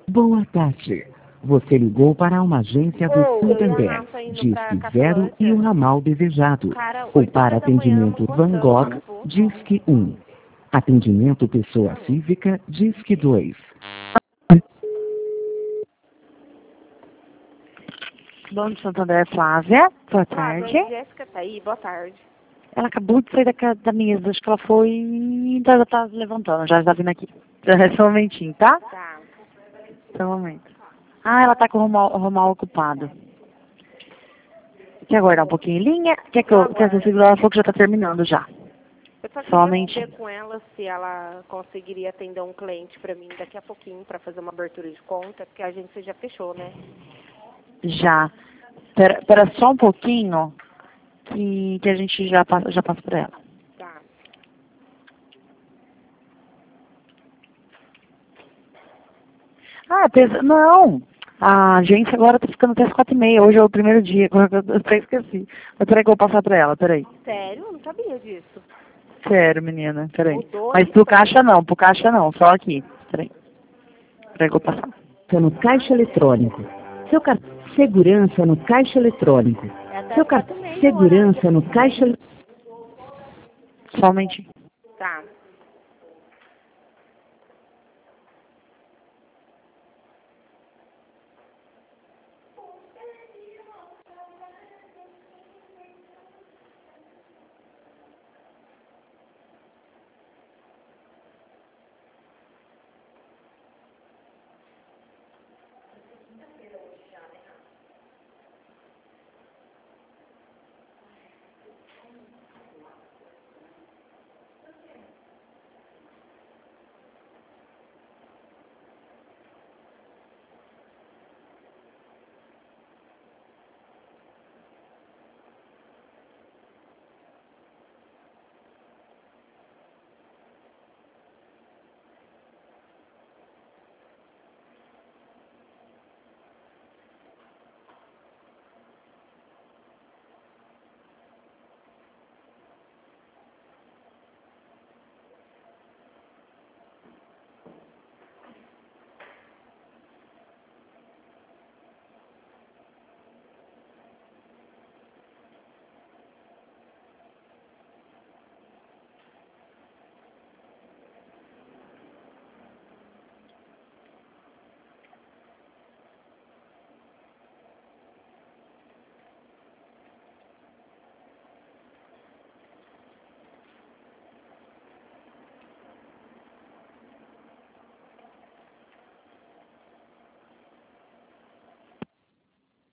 Boa tarde. Você ligou para uma agência do Santander, Disque 0 e o ramal desejado. Ou para atendimento Van Gogh, Disque 1. Atendimento Pessoa Física, Disque 2. Banco Santander, Flávia. Boa tarde. Jéssica tá aí, boa tarde. Ela acabou de sair da mesa, acho que ela foi e já tá se levantando, já está vindo aqui. Só um momentinho, tá? Tá. Só um momento. Ah, ela tá com o ramal ocupado. Quer aguardar um pouquinho em linha? Quer você segurar? Ela falou que já tá terminando já. Eu só Somente. queria ver com ela se ela conseguiria atender um cliente para mim daqui a pouquinho para fazer uma abertura de conta, porque a agência já fechou, né? Já. Espera só um pouquinho que a gente já passa para ela. Tá. Ah, não. A agência agora tá ficando até as 4h30. Hoje é o primeiro dia. Eu até esqueci. Mas peraí que eu vou passar pra ela, peraí. Sério? Eu não sabia disso. Sério, menina, peraí. Mudou Mas isso? pro caixa não, só aqui. Peraí. Peraí que eu vou passar. No caixa eletrônico. Segurança no caixa eletrônico. Segurança no caixa eletrônico. Só um momentinho. Tá.